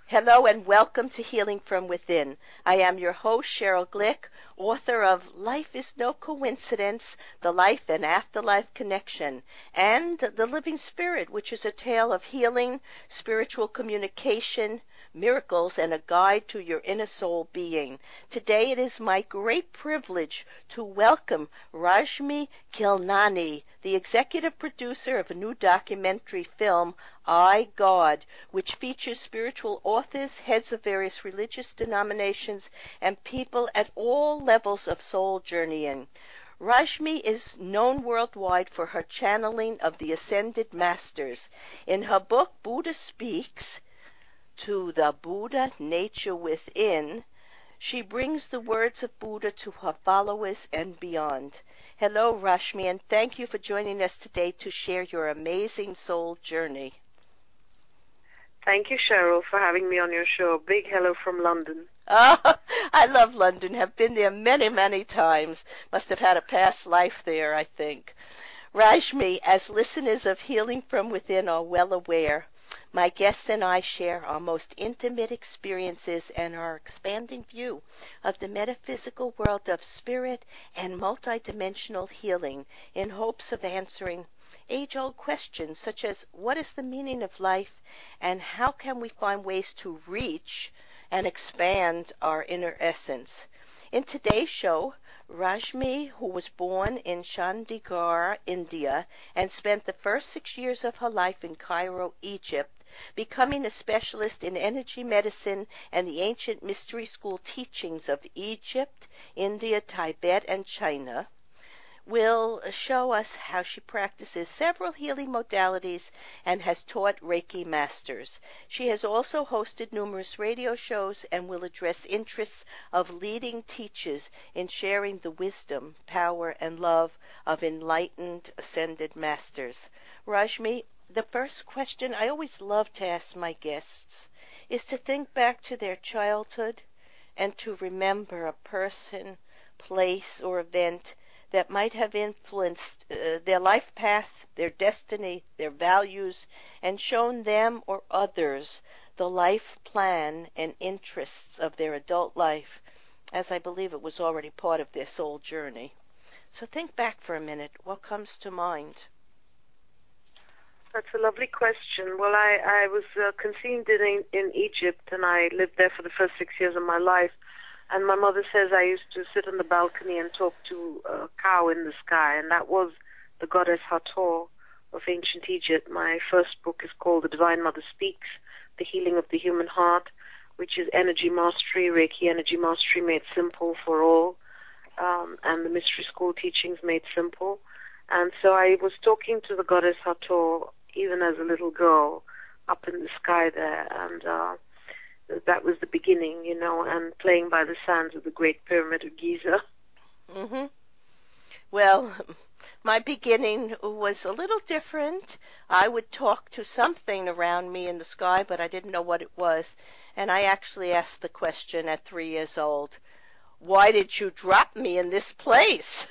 Hello and welcome to Healing from Within. I am your host, Cheryl Glick, author of Life is No Coincidence, The Life and Afterlife Connection, and The Living Spirit, which is a tale of healing, spiritual communication, miracles, and a guide to your inner soul being. Today it is my great privilege to welcome Rashmi Khilnani, the executive producer of a new documentary film, I, God, which features spiritual authors, heads of various religious denominations, and people at all levels of soul journeying. Rashmi is known worldwide for her channeling of the Ascended Masters. In her book, Buddha Speaks, To the Buddha Nature Within, she brings the words of Buddha to her followers and beyond. Hello, Rashmi, and thank you for joining us today to share your amazing soul journey. Thank you, Cheryl, for having me on your show. Big hello from London. Oh, I love London. Have been there many, many times. Must have had a past life there, I think. Rashmi, as listeners of Healing from Within are well aware, my guests and I share our most intimate experiences and our expanding view of the metaphysical world of spirit and multidimensional healing in hopes of answering age-old questions such as what is the meaning of life and how can we find ways to reach and expand our inner essence. In today's show, Rashmi, who was born in Chandigarh, India, and spent the first 6 years of her life in Cairo, Egypt, becoming a specialist in energy medicine and the ancient mystery school teachings of Egypt, India, Tibet, and China, will show us how she practices several healing modalities and has taught Reiki masters. She has also hosted numerous radio shows and will address interests of leading teachers in sharing the wisdom, power, and love of enlightened ascended masters. Rashmi, the first question I always love to ask my guests is to think back to their childhood and to remember a person, place, or event that might have influenced their life path, their destiny, their values, and shown them or others the life plan and interests of their adult life, as I believe it was already part of their soul journey. So think back for a minute. What comes to mind? That's a lovely question. Well, I was conceived in Egypt, and I lived there for the first 6 years of my life. And my mother says I used to sit on the balcony and talk to a cow in the sky, and that was the goddess Hathor of ancient Egypt. My first book is called The Divine Mother Speaks, The Healing of the Human Heart, which is energy mastery, Reiki energy mastery made simple for all, and the mystery school teachings made simple. And so I was talking to the goddess Hathor even as a little girl up in the sky there, and that was the beginning, and playing by the sands of the Great Pyramid of Giza. Mm-hmm. Well, my beginning was a little different. I would talk to something around me in the sky, but I didn't know what it was. And I actually asked the question at 3 years old, why did you drop me in this place?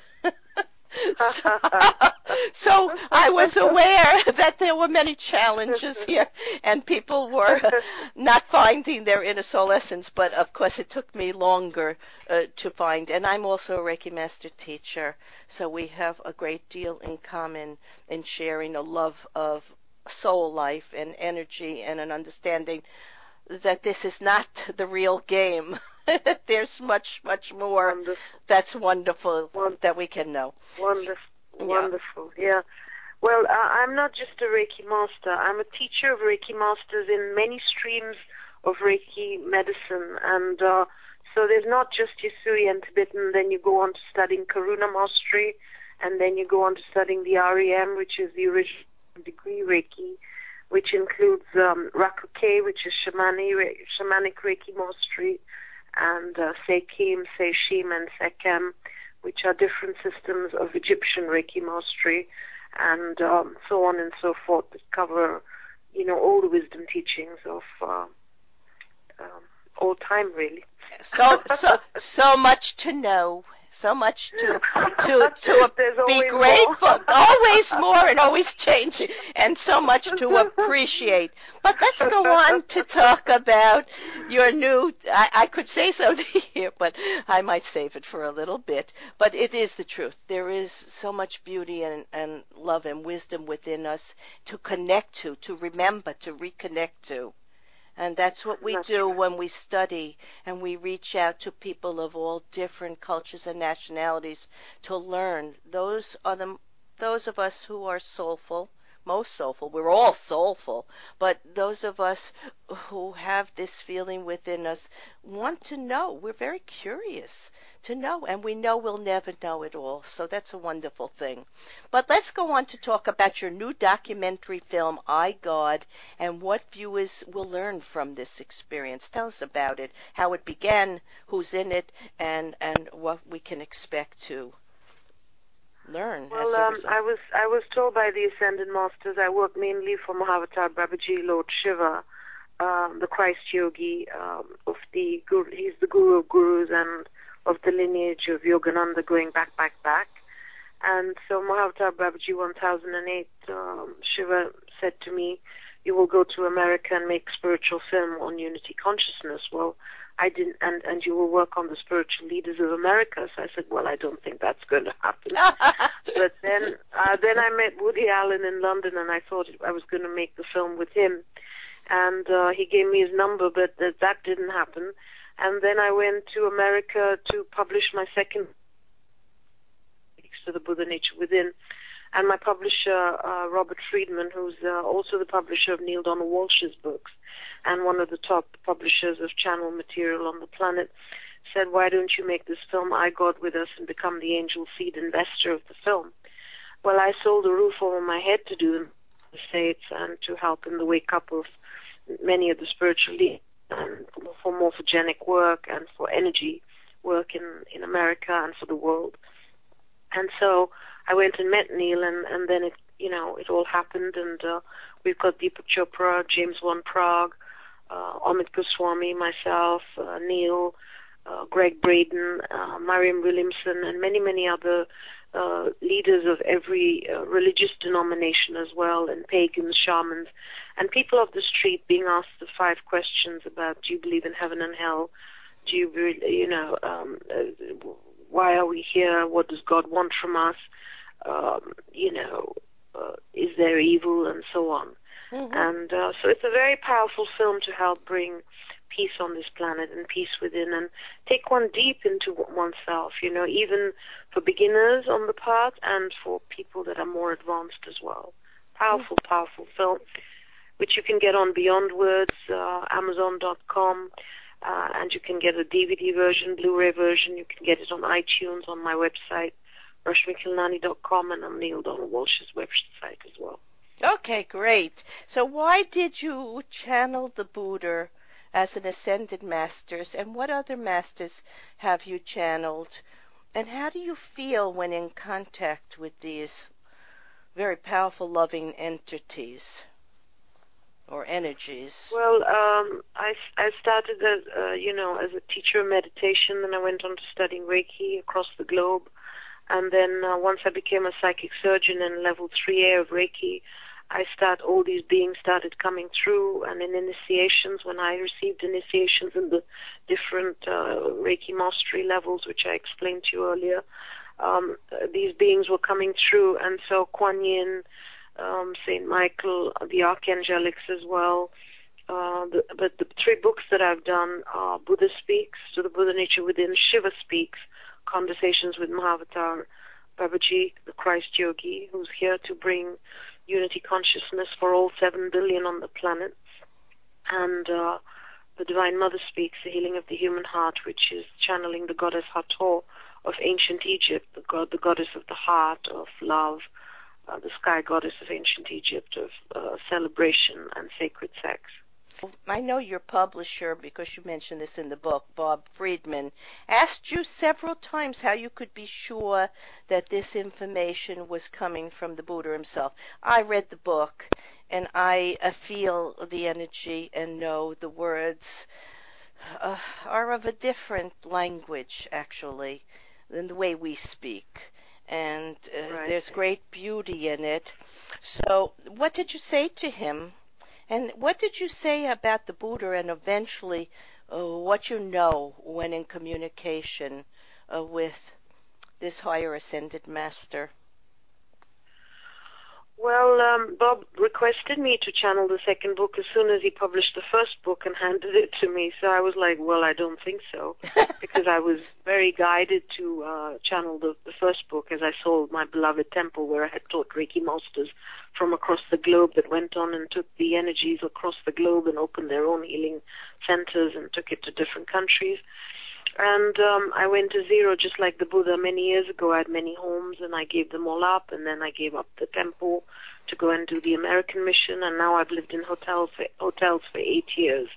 So I was aware that there were many challenges here, and people were not finding their inner soul essence, but of course it took me longer to find. And I'm also a Reiki Master teacher, so we have a great deal in common in sharing a love of soul life and energy and an understanding that this is not the real game. There's much, much more that's wonderful that we can know. Wonderful, yeah. Well, I'm not just a Reiki master. I'm a teacher of Reiki masters in many streams of Reiki medicine. And so there's not just Usui and Tibetan, then you go on to studying Karuna Mastery, and then you go on to studying the REM, which is the original degree Reiki, which includes Rakuke, which is shamanic Reiki mastery, and Seikim, Seishim, and Sekem, which are different systems of Egyptian Reiki mastery, and so on and so forth, that cover, all the wisdom teachings of all time, really. So much to know So much to There's be always grateful, more. always more and always changing, and so much to appreciate. But let's go on to talk about your new, I could say something here, but I might save it for a little bit. But it is the truth. There is so much beauty and love and wisdom within us to connect to remember, to reconnect to. And that's what we That's do right. when we study and we reach out to people of all different cultures and nationalities to learn. Those of us who are soulful, most soulful, we're all soulful, but those of us who have this feeling within us want to know. We're very curious to know, and we know we'll never know it all. So that's a wonderful thing. But let's go on to talk about your new documentary film, I, God, and what viewers will learn from this experience. Tell us about it, how it began, who's in it, and what we can expect to learn Well, as a result. I was told by the Ascended Masters. I work mainly for Mahavatar Babaji, Lord Shiva, the Christ Yogi of the Guru. He's the Guru of Gurus and of the lineage of Yogananda, going back. And so Mahavatar Babaji 1008, Shiva said to me, "You will go to America and make spiritual film on unity consciousness." Well, I didn't, and you will work on the spiritual leaders of America. So I said, well, I don't think that's going to happen. But then I met Woody Allen in London, and I thought I was going to make the film with him. And he gave me his number, but that didn't happen. And then I went to America to publish my second to the Buddha Nature Within. And my publisher, Robert Friedman, who's also the publisher of Neale Donald Walsch's books and one of the top publishers of channel material on the planet, said, "Why don't you make this film, I, God, with us, and become the angel seed investor of the film?" Well, I sold a roof over my head to do in the States and to help in the wake up of many of the spiritual leaders and for morphogenic work and for energy work in America and for the world. And so I went and met Neil, and then it all happened, and we've got Deepak Chopra, James Van Prague, Amit Goswami, myself, Neil, Greg Braden, Mariam Williamson, and many other leaders of every religious denomination as well, and pagans, shamans, and people of the street being asked the 5 questions about, do you believe in heaven and hell? Do you, why are we here? What does God want from us? Is there evil, and so on. Mm-hmm. And so it's a very powerful film to help bring peace on this planet and peace within, and take one deep into oneself, even for beginners on the path and for people that are more advanced as well. Powerful film, which you can get on Beyond Words, Amazon.com, and you can get a DVD version, Blu-ray version. You can get it on iTunes, on my website, RashmiKilnani.com, and on Neale Donald Walsch's website as well. Okay, great. So why did you channel the Buddha as an ascended masters, and what other masters have you channeled? And how do you feel when in contact with these very powerful, loving entities or energies? Well, I started as a teacher of meditation, and I went on to studying Reiki across the globe. And then once I became a psychic surgeon in level 3A of Reiki, all these beings started coming through, and in initiations, when I received initiations in the different Reiki mastery levels, which I explained to you earlier, these beings were coming through, and so Kuan Yin, Saint Michael, the Archangelics as well. But the 3 books that I've done are Buddha Speaks, To the Buddha Nature Within, Shiva Speaks, Conversations with Mahavatar Babaji, the Christ Yogi, who's here to bring unity consciousness for all 7 billion on the planet, and the Divine Mother Speaks, The Healing of the Human Heart, which is channeling the goddess Hathor of ancient Egypt, the goddess of the heart, of love, the sky goddess of ancient Egypt, of celebration and sacred sex. I know your publisher, because you mentioned this in the book, Bob Friedman, asked you several times how you could be sure that this information was coming from the Buddha himself. I read the book, and I feel the energy and know the words are of a different language, actually. than the way we speak. And Right. there's great beauty in it. So what did you say to him? And what did you say about the Buddha and eventually what you know when in communication with this higher ascended master? Well, Bob requested me to channel the second book as soon as he published the first book and handed it to me. So I was like, well, I don't think so, because I was very guided to channel the first book as I saw my beloved temple where I had taught Reiki masters from across the globe that went on and took the energies across the globe and opened their own healing centers and took it to different countries. And I went to zero just like the Buddha many years ago. I had many homes and I gave them all up, and then I gave up the temple to go and do the American mission, and now I've lived in hotels for 8 years.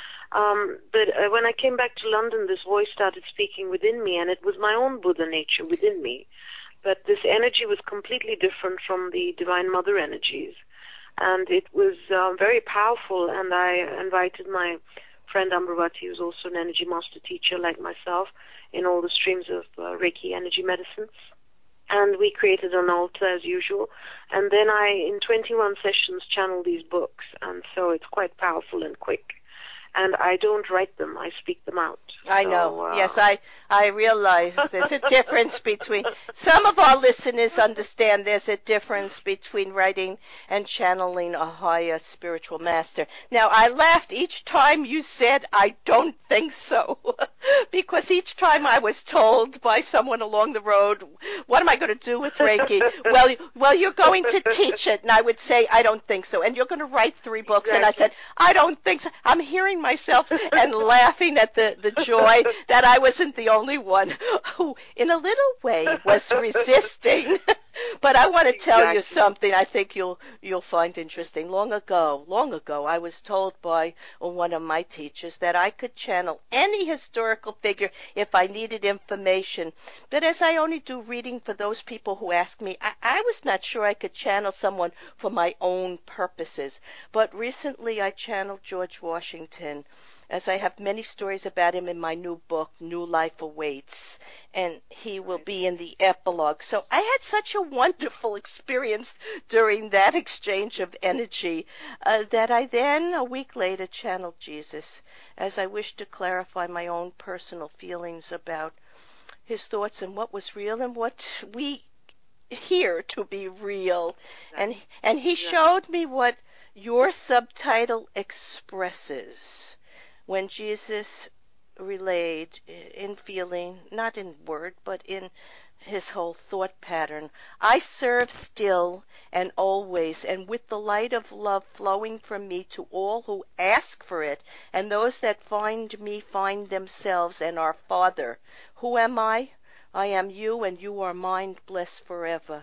But when I came back to London, this voice started speaking within me, and it was my own Buddha nature within me. But this energy was completely different from the Divine Mother energies. And it was very powerful, and I invited my friend Ambravati, who's also an energy master teacher like myself, in all the streams of Reiki energy medicine. And we created an altar as usual. And then I, in 21 sessions, channeled these books. And so it's quite powerful and quick. And I don't write them, I speak them out. I know. Yes, I realize there's a difference between, some of our listeners understand there's a difference between writing and channeling a higher spiritual master. Now, I laughed each time you said, I don't think so, because each time I was told by someone along the road, what am I going to do with Reiki? Well, you're going to teach it. And I would say, I don't think so. And you're going to write 3 books. Exactly. And I said, I don't think so. I'm hearing myself and laughing at the joy that I wasn't the only one who, in a little way, was resisting. But I want to tell you something I think you'll find interesting. Long ago, I was told by one of my teachers that I could channel any historical figure if I needed information. But as I only do reading for those people who ask me, I was not sure I could channel someone for my own purposes. But recently I channeled George Washington, as I have many stories about him in my new book, New Life Awaits, and he will be in the epilogue. So I had such a wonderful experience during that exchange of energy that I then, a week later, channeled Jesus, as I wished to clarify my own personal feelings about his thoughts and what was real and what we hear to be real. And he showed me what your subtitle expresses. When Jesus relayed in feeling, not in word, but in his whole thought pattern, I serve still and always, and with the light of love flowing from me to all who ask for it, and those that find me find themselves and our Father. Who am I? I am you, and you are mine, blessed forever.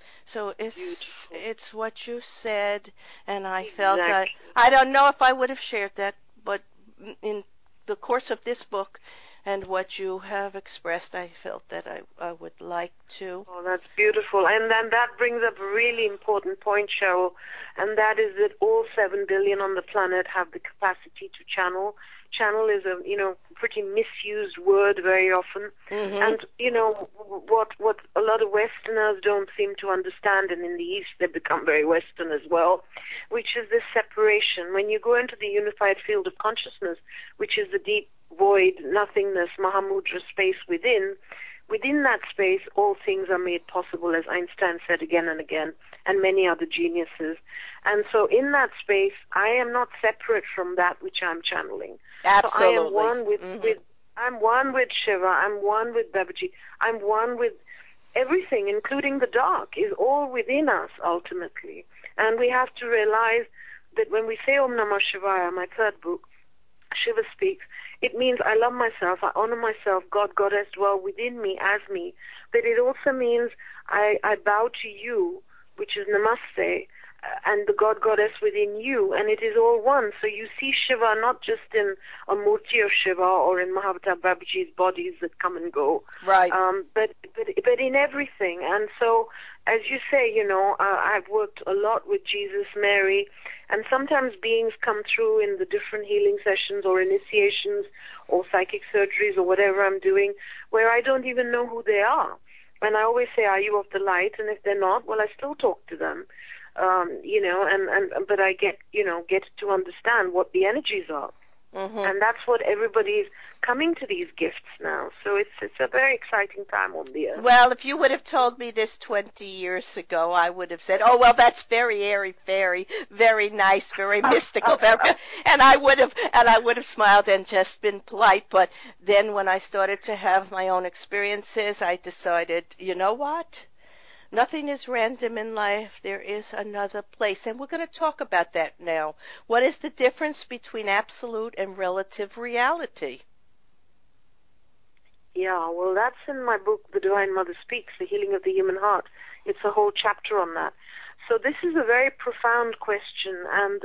So it's what you said, and I felt I don't know if I would have shared that, but in the course of this book and what you have expressed, I felt that I would like to. Oh, that's beautiful. And then that brings up a really important point, Cheryl, and that is that all 7 billion on the planet have the capacity to channel. Channel is a, pretty misused word very often. Mm-hmm. And, what a lot of Westerners don't seem to understand, and in the East they become very Western as well, which is this separation. When you go into the unified field of consciousness, which is the deep void, nothingness, Mahamudra space within that space, all things are made possible, as Einstein said again and again, and many other geniuses. And so in that space, I am not separate from that which I'm channeling. Absolutely. So I am one with I'm one with Shiva, I'm one with Babaji, I'm one with everything, including the dark, is all within us ultimately. And we have to realize that when we say Om Namah Shivaya, my third book, Shiva Speaks, it means I love myself, I honor myself, God, Goddess dwell within me, as me. But it also means I bow to you, which is Namaste, and the God, Goddess within you, and it is all one. So you see Shiva not just in a murti of Shiva or in Mahavatar Babaji's bodies that come and go, right? But in everything. And so, as you say, I've worked a lot with Jesus, Mary, And sometimes beings come through in the different healing sessions or initiations or psychic surgeries or whatever I'm doing where I don't even know who they are. And I always say, are you of the light? And if they're not, well, I still talk to them. But I get to understand what the energies are. Mm-hmm. And that's what everybody's coming to these gifts now. So it's a very exciting time on the earth. Well, if you would have told me this 20 years ago, I would have said, oh, well, that's very airy-fairy, very nice, very mystical, and I would have smiled and just been polite. But then when I started to have my own experiences, I decided, you know what? Nothing is random in life. There is another place. And we're going to talk about that now. What is the difference between absolute and relative reality? Yeah, well, that's in my book, The Divine Mother Speaks, The Healing of the Human Heart. It's a whole chapter on that. So this is a very profound question. And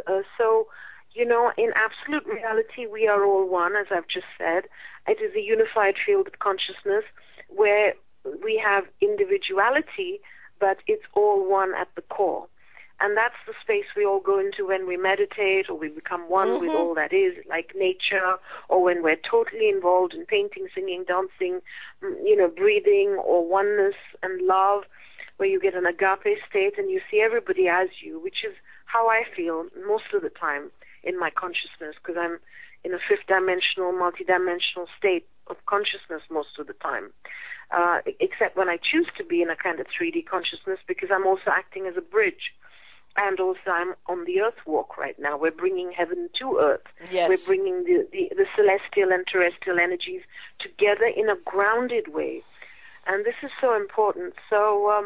in absolute reality, we are all one, as I've just said. It is a unified field of consciousness where we have individuality, but it's all one at the core. And that's the space we all go into when we meditate or we become one with all that is, like nature, or when we're totally involved in painting, singing, dancing, breathing, or oneness and love, where you get an agape state and you see everybody as you, which is how I feel most of the time in my consciousness, because I'm in a fifth dimensional, multidimensional state of consciousness most of the time. Except when I choose to be in a kind of 3D consciousness, because I'm also acting as a bridge. And also I'm on the earth walk right now. We're bringing heaven to earth. Yes. We're bringing the celestial and terrestrial energies together in a grounded way. And this is so important. So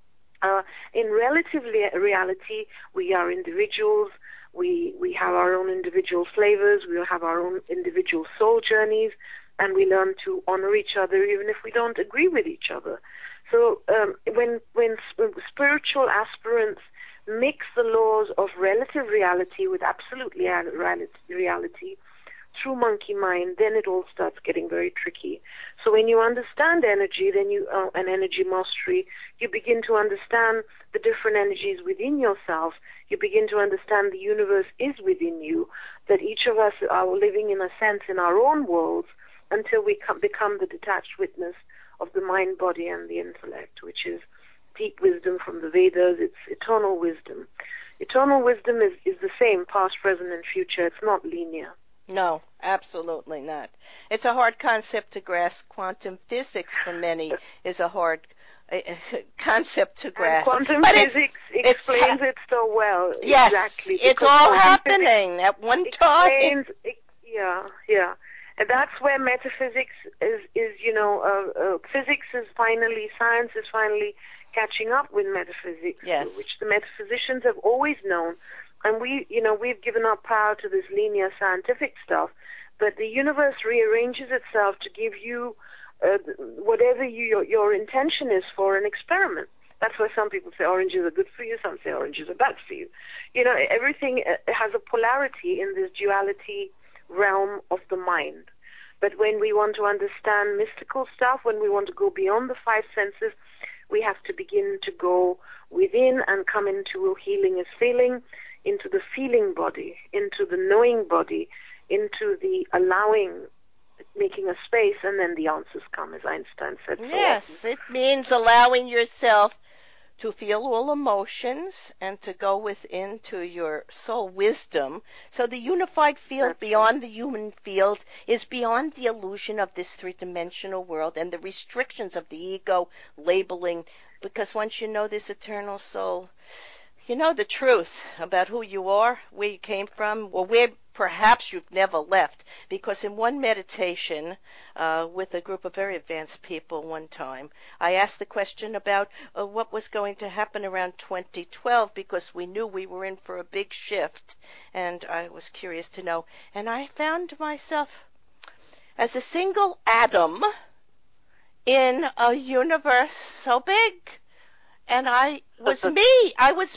in relative reality, we are individuals. We have our own individual flavors. We have our own individual soul journeys. And we learn to honor each other even if we don't agree with each other. So when spiritual aspirants mix the laws of relative reality with absolute reality through monkey mind, then it all starts getting very tricky. So when you understand energy, then and energy mastery, you begin to understand the different energies within yourself. You begin to understand the universe is within you, that each of us are living in a sense in our own worlds until we become the detached witness of the mind, body, and the intellect, which is deep wisdom from the Vedas. It's eternal wisdom. Eternal wisdom is the same, past, present, and future. It's not linear. No, absolutely not. It's a hard concept to grasp. Quantum physics, for many, is a hard concept to grasp. And quantum physics explains it so well. Yes, exactly. It's all happening at one time. Yeah. And that's where metaphysics is physics is science is finally catching up with metaphysics, yes, which the metaphysicians have always known. And we've given up power to this linear scientific stuff, but the universe rearranges itself to give you whatever your intention is for an experiment. That's why some people say oranges are good for you, some say oranges are bad for you. Everything has a polarity in this duality realm of the mind. But when we want to understand mystical stuff, when we want to go beyond the five senses, we have to begin to go within and come into healing is feeling, into the feeling body, into the knowing body, into the allowing, making a space, and then the answers come, as Einstein said. Yes, it means allowing yourself to feel all emotions and to go within to your soul wisdom. So the unified field beyond the human field is beyond the illusion of this three-dimensional world and the restrictions of the ego labeling, because once you know this eternal soul, you know the truth about who you are, where you came from, or where perhaps you've never left. Because in one meditation with a group of very advanced people one time, I asked the question about what was going to happen around 2012, because we knew we were in for a big shift, and I was curious to know. And I found myself as a single atom in a universe so big. And I was me.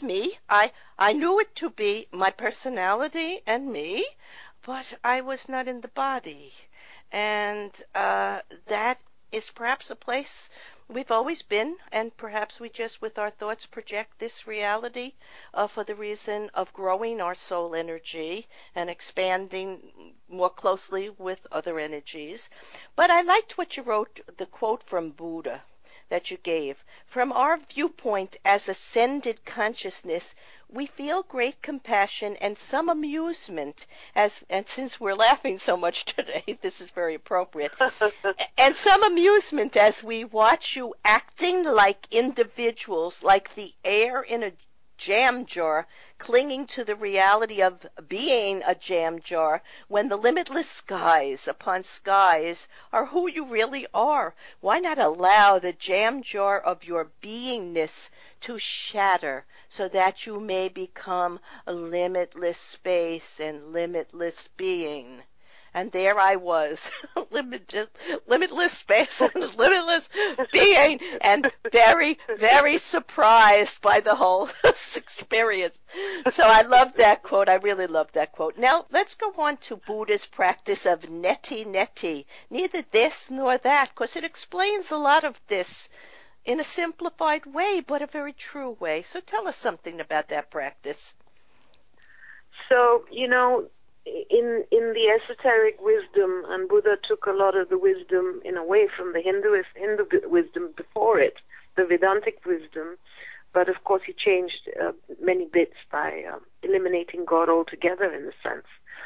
I knew it to be my personality and me, but I was not in the body. And that is perhaps a place we've always been, and perhaps we just with our thoughts project this reality for the reason of growing our soul energy and expanding more closely with other energies. But I liked what you wrote, the quote from Buddha that you gave. From our viewpoint as ascended consciousness, we feel great compassion and some amusement and since we're laughing so much today, this is very appropriate, and some amusement as we watch you acting like individuals, like the air in a jam jar, clinging to the reality of being a jam jar when the limitless skies upon skies are who you really are. Why not allow the jam jar of your beingness to shatter so that you may become a limitless space and limitless being? And there I was, limitless space and limitless being, and very, very surprised by the whole experience. So I love that quote. I really love that quote. Now, let's go on to Buddha's practice of neti neti, neither this nor that, because it explains a lot of this in a simplified way, but a very true way. So tell us something about that practice. So, in the esoteric wisdom, and Buddha took a lot of the wisdom in a way from the Hindu wisdom before it, the Vedantic wisdom, but of course he changed many bits by eliminating God altogether, in a sense.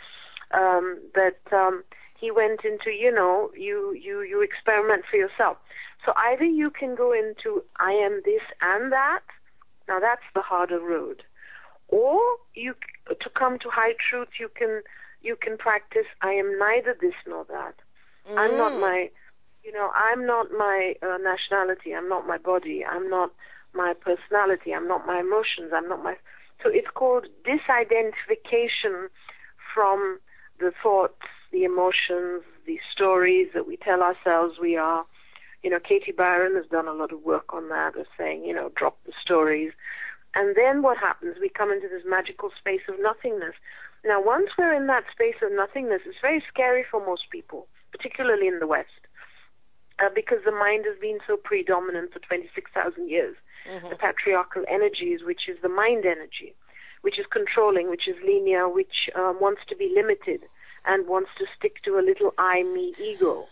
He went into, you experiment for yourself. So either you can go into I am this and that, now that's the harder road. Or to come to high truth, you can practice I am neither this nor that. I'm not my nationality. I'm not my body. I'm not my personality. I'm not my emotions. So it's called disidentification from the thoughts, the emotions, the stories that we tell ourselves we are. Katie Byron has done a lot of work on that, of saying, drop the stories. And then what happens? We come into this magical space of nothingness. Now, once we're in that space of nothingness, it's very scary for most people, particularly in the West, because the mind has been so predominant for 26,000 years. Mm-hmm. The patriarchal energies, which is the mind energy, which is controlling, which is linear, which wants to be limited and wants to stick to a little I, me, ego.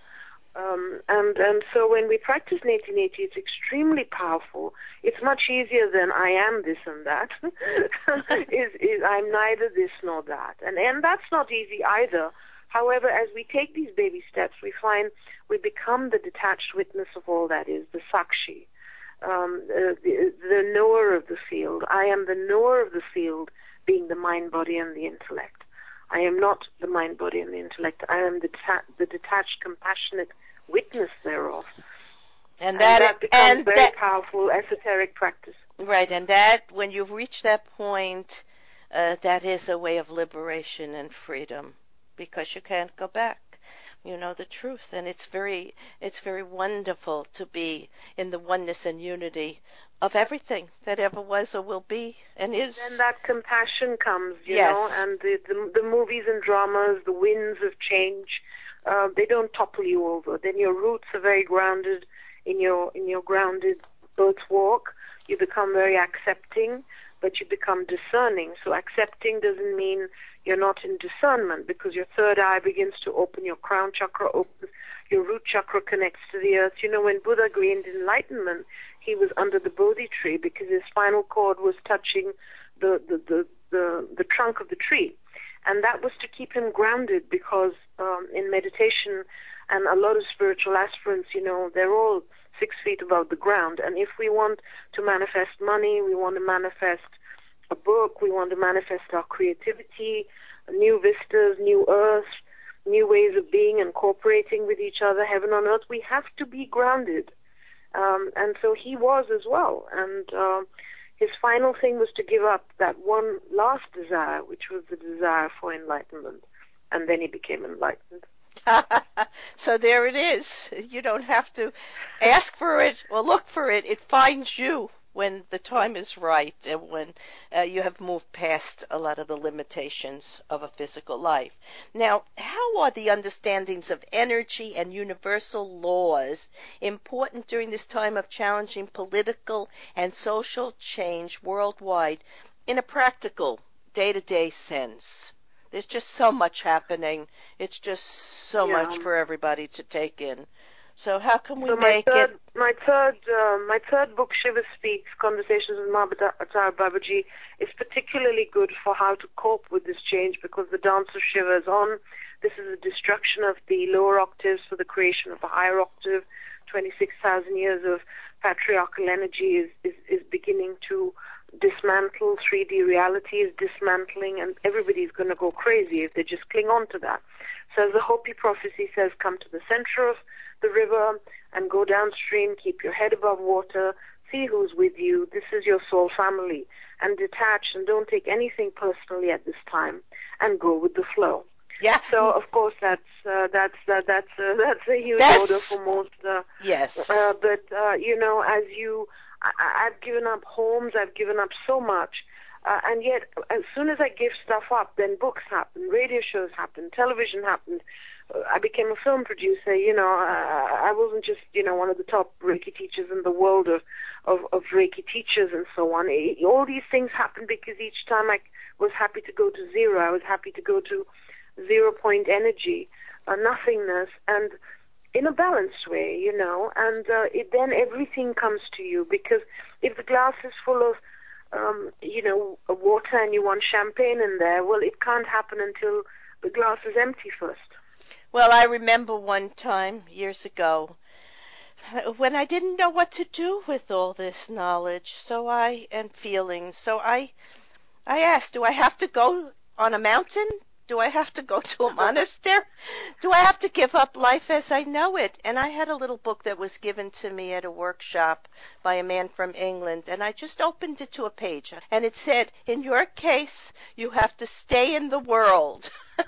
And so when we practice neti neti, it's extremely powerful. It's much easier than I am this and that. is I'm neither this nor that. And that's not easy either. However, as we take these baby steps, we find we become the detached witness of all that is, the sakshi, the knower of the field. I am the knower of the field, being the mind, body, and the intellect. I am not the mind, body, and the intellect. I am the detached, compassionate witness thereof. And that becomes very powerful esoteric practice. Right, and that, when you've reached that point, that is a way of liberation and freedom, because you can't go back. You know the truth, and it's very wonderful to be in the oneness and unity of everything that ever was or will be and is. Then that compassion comes, you know, and the movies and dramas, the winds of change, they don't topple you over. Then your roots are very grounded in your grounded earth walk. You become very accepting, but you become discerning. So accepting doesn't mean you're not in discernment, because your third eye begins to open, your crown chakra opens, your root chakra connects to the earth. You know, when Buddha gained enlightenment, he was under the Bodhi tree because his spinal cord was touching the trunk of the tree. And that was to keep him grounded, because in meditation and a lot of spiritual aspirants, you know, they're all 6 feet above the ground. And if we want to manifest money, we want to manifest a book, we want to manifest our creativity, new vistas, new earth, new ways of being and cooperating with each other, heaven on earth, we have to be grounded. And so he was as well. And his final thing was to give up that one last desire, which was the desire for enlightenment. And then he became enlightened. So there it is. You don't have to ask for it or look for it. It finds you. when the time is right and when you have moved past a lot of the limitations of a physical life. Now, how are the understandings of energy and universal laws important during this time of challenging political and social change worldwide in a practical, day-to-day sense? There's just so much happening. It's just so much Yeah. for everybody to take in. So how can we So make it? my third book, Shiva Speaks: Conversations with Mahavatar Babaji, is particularly good for how to cope with this change, because the dance of Shiva is on. This is the destruction of the lower octaves for the creation of a higher octave. 26,000 years of patriarchal energy is beginning to dismantle. 3D reality is dismantling, and everybody's going to go crazy if they just cling on to that. So as the Hopi prophecy says, come to the center of the river and go downstream, keep your head above water, see who's with you, this is your soul family, and detach and don't take anything personally at this time, and go with the flow. Yeah. So of course that's a huge That's- order for most. Yes. But I've given up homes, I've given up so much. And yet, as soon as I give stuff up, then books happen, radio shows happen, television happened. I became a film producer. I wasn't just, one of the top Reiki teachers in the world of Reiki teachers and so on. All these things happened because each time I was happy to go to zero. I was happy to go to 0 point energy, nothingness, and in a balanced way, and then everything comes to you, because if the glass is full of water and you want champagne in there, well, it can't happen until the glass is empty first. Well, I remember one time years ago when I didn't know what to do with all this knowledge, and feelings. So I asked, do I have to go on a mountain? Do I have to go to a monastery? Do I have to give up life as I know it? And I had a little book that was given to me at a workshop by a man from England, and I just opened it to a page, and it said, in your case, you have to stay in the world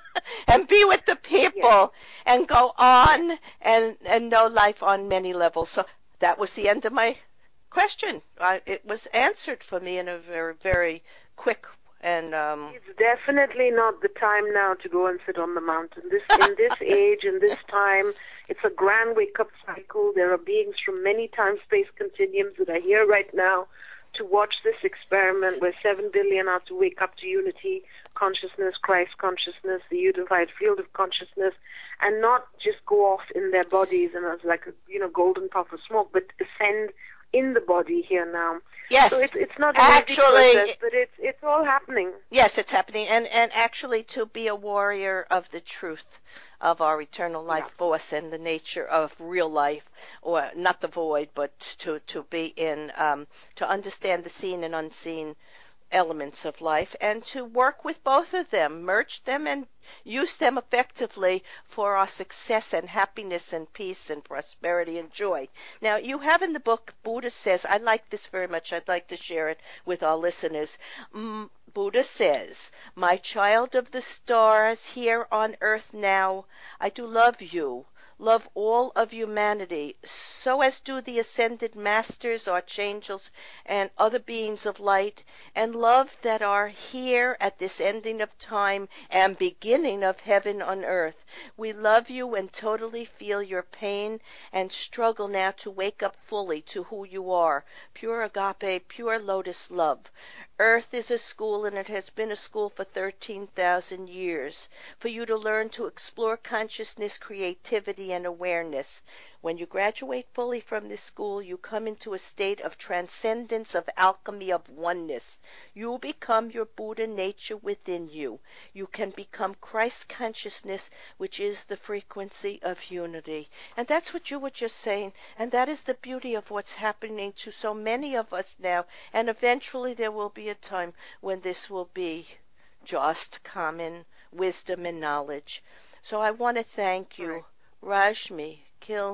and be with the people and go on and know life on many levels. So that was the end of my question. It was answered for me in a very, very quick and It's definitely not the time now to go and sit on the mountain. In this age, in this time, it's a grand wake-up cycle. There are beings from many time-space continuums that are here right now to watch this experiment where 7 billion are to wake up to unity, consciousness, Christ consciousness, the unified field of consciousness, and not just go off in their bodies and as like a golden puff of smoke, but ascend in the body here now. Yes. So it's not an easy process, but it's all happening. Yes, it's happening, and actually to be a warrior of the truth of our eternal life force and the nature of real life, or not the void, but to be in to understand the seen and unseen elements of life, and to work with both of them, merge them and use them effectively for our success and happiness and peace and prosperity and joy. Now, you have in the book, Buddha says, I like this very much, I'd like to share it with our listeners. Buddha says, my child of the stars here on earth now, I do love you. Love all of humanity, so as do the ascended masters, archangels, and other beings of light, and love that are here at this ending of time and beginning of heaven on earth. We love you and totally feel your pain and struggle now to wake up fully to who you are, pure agape, pure lotus love. Earth is a school, and it has been a school for 13,000 years, for you to learn to explore consciousness, creativity, and awareness. When you graduate fully from this school, you come into a state of transcendence, of alchemy, of oneness. You become your Buddha nature within you. You can become Christ consciousness, which is the frequency of unity. And that's what you were just saying, and that is the beauty of what's happening to so many of us now, and eventually there will be a time when this will be just common wisdom and knowledge. So I want to thank you, Rajmi Khil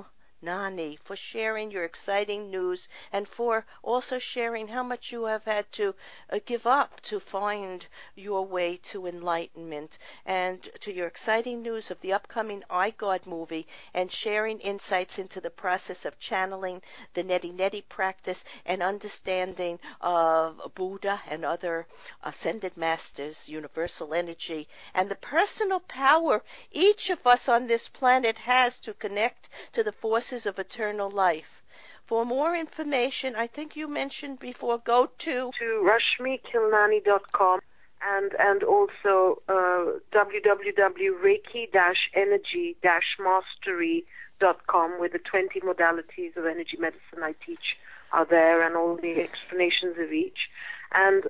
Nani, for sharing your exciting news and for also sharing how much you have had to give up to find your way to enlightenment, and to your exciting news of the upcoming iGod movie and sharing insights into the process of channeling the Neti Neti practice and understanding of Buddha and other ascended masters, universal energy, and the personal power each of us on this planet has to connect to the forces of eternal life. For more information, I think you mentioned before, go to rashmikilnani.com and also www.reiki-energy-mastery.com, where the 20 modalities of energy medicine I teach are there, and all the explanations of each, and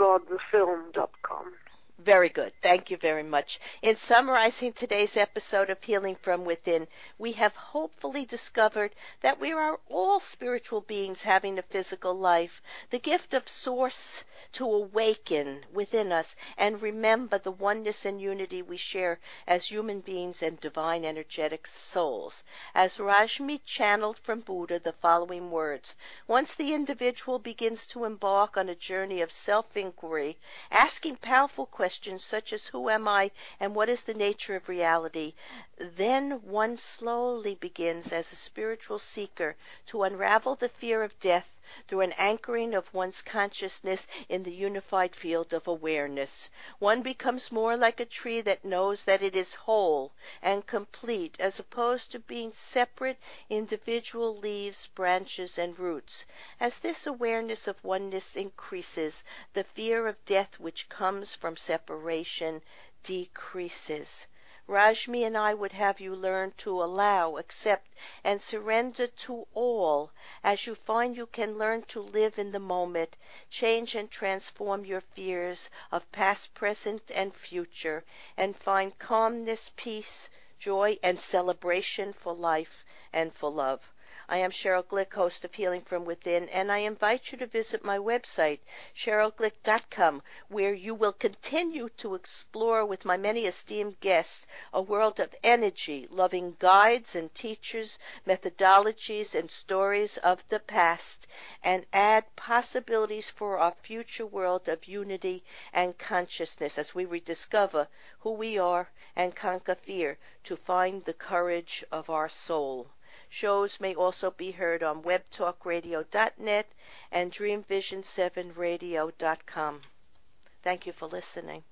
igodthefilm.com. Very good. Thank you very much. In summarizing today's episode of Healing from Within, we have hopefully discovered that we are all spiritual beings having a physical life, the gift of Source to awaken within us and remember the oneness and unity we share as human beings and divine energetic souls. As Rashmi channeled from Buddha the following words: once the individual begins to embark on a journey of self-inquiry, asking powerful questions such as who am I and what is the nature of reality, then one slowly begins as a spiritual seeker to unravel the fear of death through an anchoring of one's consciousness in the unified field of awareness. One becomes more like a tree that knows that it is whole and complete, as opposed to being separate individual leaves, branches, and roots. As this awareness of oneness increases, the fear of death which comes from separation decreases. Rashmi and I would have you learn to allow, accept, and surrender to all as you find you can learn to live in the moment, change and transform your fears of past, present, and future, and find calmness, peace, joy, and celebration for life and for love. I am Cheryl Glick, host of Healing from Within, and I invite you to visit my website, CherylGlick.com, where you will continue to explore with my many esteemed guests a world of energy, loving guides and teachers, methodologies and stories of the past, and add possibilities for our future world of unity and consciousness as we rediscover who we are and conquer fear to find the courage of our soul. Shows may also be heard on webtalkradio.net and dreamvision7radio.com. Thank you for listening.